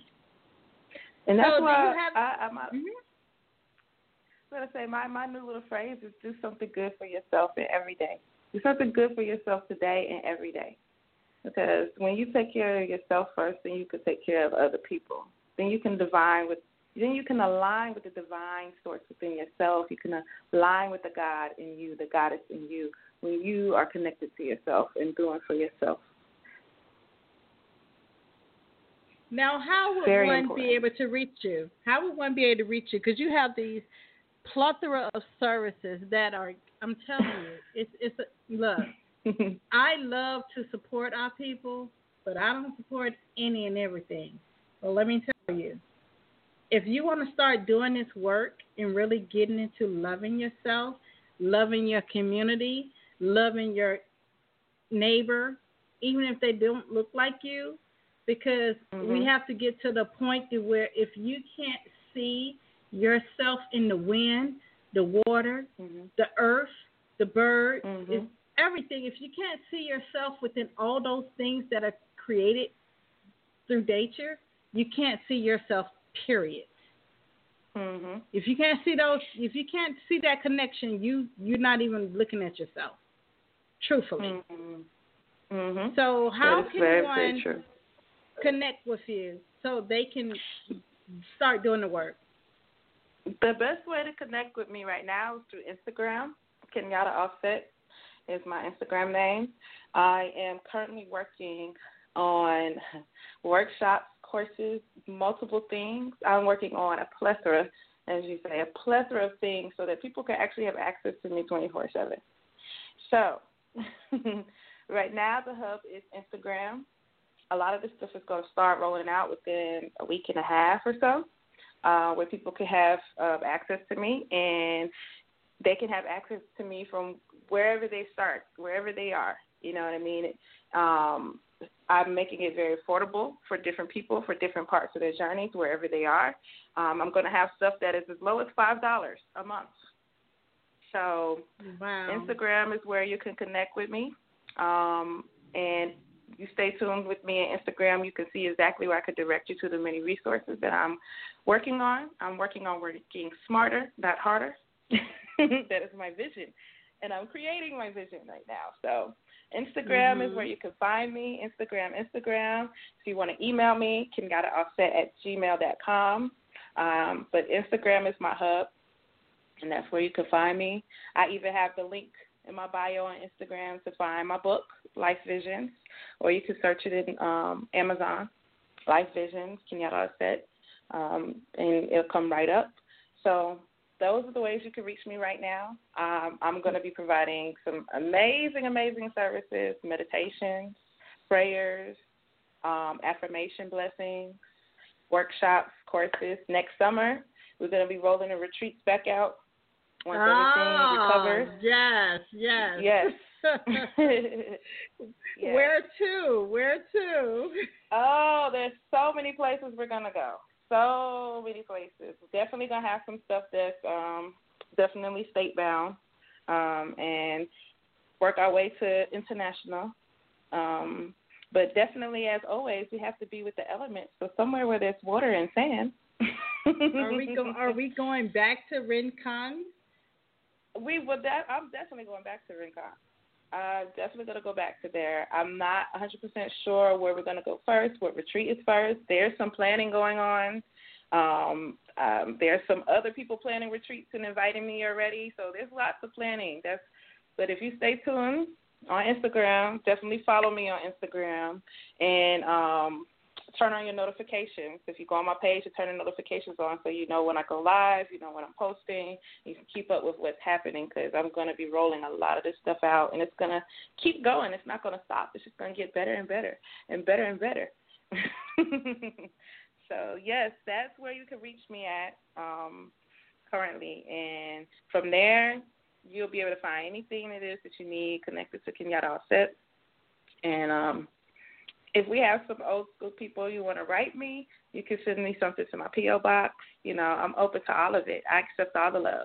And that's so why do you have, I, I'm, mm-hmm. I'm going to say my, my new little phrase is do something good for yourself and every day. Do something good for yourself today and every day. Because when you take care of yourself first, then you can take care of other people. Then you can divine with, then you can align with the divine source within yourself. You can align with the God in you, the goddess in you, when you are connected to yourself and doing for yourself. Now, how would Very one important. be able to reach you? How would one be able to reach you? Because you have these plethora of services that are, I'm telling you, it's it's a, look, I love to support our people, but I don't support any and everything. Well, let me tell you, if you want to start doing this work and really getting into loving yourself, loving your community, loving your neighbor, even if they don't look like you, because mm-hmm. we have to get to the point to where if you can't see yourself in the wind, the water, mm-hmm. the earth, the bird, mm-hmm. is everything. If you can't see yourself within all those things that are created through nature, you can't see yourself, period. Mm-hmm. If you can't see those, if you can't see that connection, you, you're not even looking at yourself, truthfully. Mm-hmm. Mm-hmm. So how can very, one very true. connect with you so they can start doing the work? The best way to connect with me right now is through Instagram. Kenyatta Offset is my Instagram name. I am currently working on workshops, courses, multiple things. I'm working on a plethora, as you say, a plethora of things so that people can actually have access to me twenty-four seven. So right now the hub is Instagram. a lot of this stuff is going to start rolling out within a week and a half or so, uh, where people can have uh, access to me, and they can have access to me from wherever they start, wherever they are. You know what I mean? Um, I'm making it very affordable for different people, for different parts of their journeys, wherever they are. Um, I'm going to have stuff that is as low as five dollars a month. So wow. Instagram is where you can connect with me. Um, and you stay tuned with me on Instagram. You can see exactly where I could direct you to the many resources that I'm working on. I'm working on working smarter, not harder. That is my vision. And I'm creating my vision right now. So Instagram mm-hmm. is where you can find me. Instagram, Instagram. If you want to email me, kenyattaausset at gmail dot com. Um, but Instagram is my hub, and that's where you can find me. I even have the link in my bio on Instagram to find my book, Life Visions, or you can search it in um, Amazon, Life Visions, Kenyatta Ausset, um, and it'll come right up. So those are the ways you can reach me right now. Um, I'm going to be providing some amazing, amazing services, meditations, prayers, um, affirmation blessings, workshops, courses. Next summer, we're going to be rolling the retreats back out once oh, everything recovers. Yes, yes. Yes. Yes. Where to? Where to? Oh, there's so many places we're going to go. So many places. Definitely going to have some stuff that's um, definitely state-bound um, and work our way to international. Um, but definitely, as always, we have to be with the elements. So somewhere where there's water and sand. Are we go- Are we going back to Rincon? We would. De- I'm definitely going back to Rincon. I'm definitely going to go back to there. I'm not one hundred percent sure where we're going to go first, what retreat is first. There's some planning going on. Um, um, there's some other people planning retreats and inviting me already. So there's lots of planning. That's. But if you stay tuned on Instagram, definitely follow me on Instagram and um, turn on your notifications. If you go on my page, you turn the notifications on so you know when I go live, you know when I'm posting. You can keep up with what's happening because I'm going to be rolling a lot of this stuff out, and it's going to keep going. It's not going to stop. It's just going to get better and better and better and better. So, yes, that's where you can reach me at um, currently. And from there, you'll be able to find anything it is that you need connected to Kenyatta Ausset. And um, if we have some old school people you want to write me, you can send me something to my P O box. You know, I'm open to all of it. I accept all the love.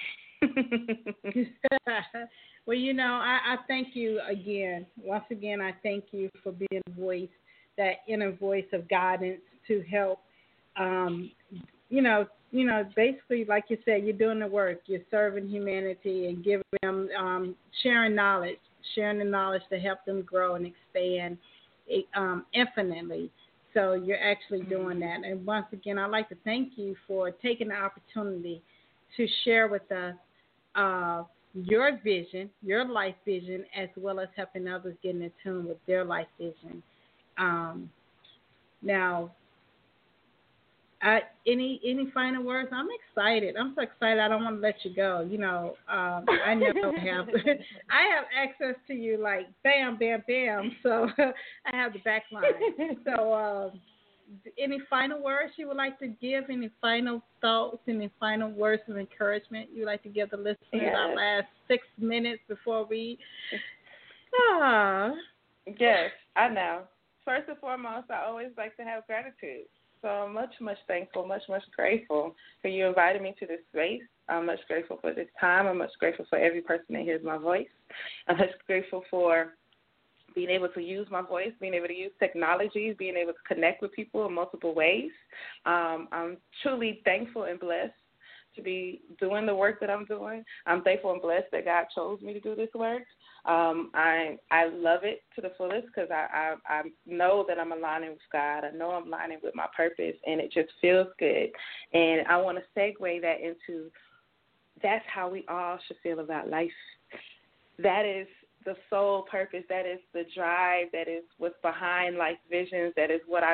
Well, you know, I, I thank you again. Once again, I thank you for being a voice, that inner voice of guidance to help, um, you know, you know, basically, like you said, you're doing the work. You're serving humanity and giving them, um, sharing knowledge, sharing the knowledge to help them grow and expand um, infinitely. So you're actually doing that. And once again, I'd like to thank you for taking the opportunity to share with us uh, your vision, your life vision, as well as helping others get in tune with their life vision. Um, now, I, any any final words? I'm excited. I'm so excited. I don't want to let you go. You know, um, I know I have I have access to you like bam, bam, bam. So I have the back line. So, uh, any final words you would like to give? Any final thoughts? Any final words of encouragement you would like to give the listeners? Yes. Our last six minutes before we. Ah. Yes, I know. First and foremost, I always like to have gratitude. So I'm much, much thankful, much, much grateful for you inviting me to this space. I'm much grateful for this time. I'm much grateful for every person that hears my voice. I'm much grateful for being able to use my voice, being able to use technology, being able to connect with people in multiple ways. Um, I'm truly thankful and blessed to be doing the work that I'm doing. I'm thankful and blessed that God chose me to do this work. Um, I I love it to the fullest because I, I, I know that I'm aligning with God. I know I'm aligning with my purpose, and it just feels good. And I want to segue that into that's how we all should feel about life. That is the sole purpose. That is the drive. That is what's behind Life Visions. That is what I want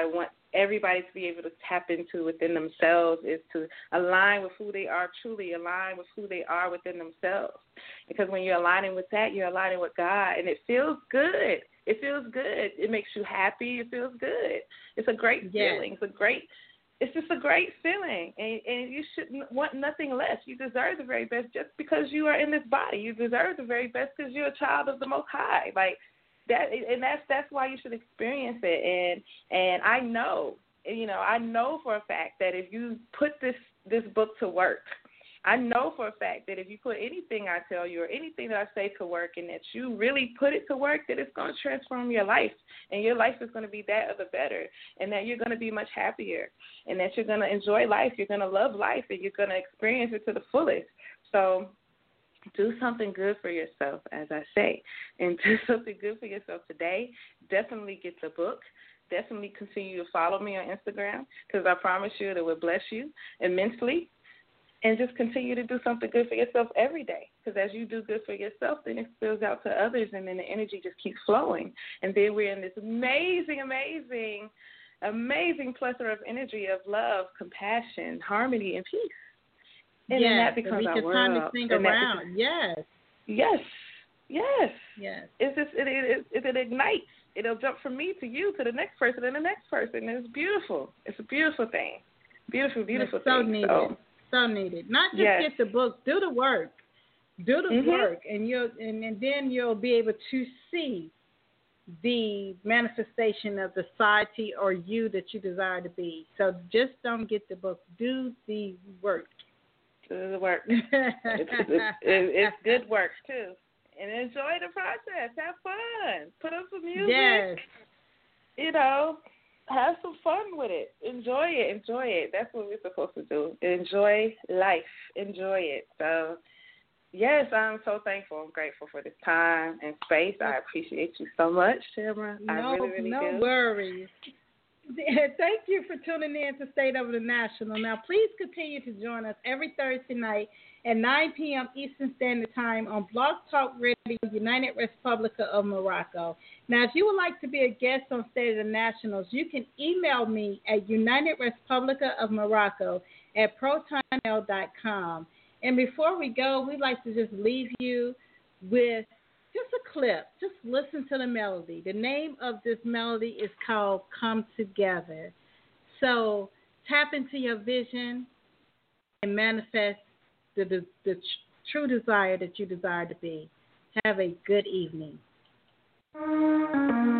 everybody to be able to tap into within themselves, is to align with who they are, truly align with who they are within themselves. Because when you're aligning with that, you're aligning with God, and it feels good. It feels good. It makes you happy. It feels good. It's a great yes. feeling. It's a great It's just a great feeling, and, and you should want nothing less. You deserve the very best just because you are in this body. You deserve the very best because you're a child of the Most High. Like that, and that's that's why you should experience it. And and I know, you know, I know for a fact that if you put this this book to work, I know for a fact that if you put anything I tell you or anything that I say to work, and that you really put it to work, that it's going to transform your life, and your life is going to be that of the better, and that you're going to be much happier, and that you're going to enjoy life, you're going to love life, and you're going to experience it to the fullest. So do something good for yourself, as I say, and do something good for yourself today. Definitely get the book. Definitely continue to follow me on Instagram, because I promise you that it will bless you immensely. And just continue to do something good for yourself every day. Because as you do good for yourself, then it spills out to others, and then the energy just keeps flowing. And then we're in this amazing, amazing, amazing plethora of energy of love, compassion, harmony, and peace. And yes, then that becomes we our can world. turn this thing and around. Yes. Yes. Yes. Yes. It's just, it, it, it, it ignites. It'll jump from me to you to the next person and the next person. And it's beautiful. It's a beautiful thing. Beautiful, beautiful it's so thing. Needed. So So needed. Not just yes. get the book, do the work. Do the mm-hmm. work, and you'll and, and then you'll be able to see the manifestation of the society or you that you desire to be. So just don't get the book. Do the work. Do the work. it's, it's, it's good work too, and enjoy the process. Have fun. Put on some music. Yes. You know. Have some fun with it. Enjoy it. Enjoy it. That's what we're supposed to do. Enjoy life. Enjoy it. So, yes, I'm so thankful and grateful for this time and space. I appreciate you so much, Tamara. No, I really, really no do. worries. Thank you for tuning in to State of the National. Now, please continue to join us every Thursday night at nine p.m. Eastern Standard Time on Blog Talk Radio, United Republica of Morocco. Now, if you would like to be a guest on State of the Nationals, you can email me at United Republica of Morocco at proton mail dot com. And before we go, we'd like to just leave you with just a clip. Just listen to the melody. The name of this melody is called Come Together. So tap into your vision and manifest the, the, the true desire that you desire to be. Have a good evening.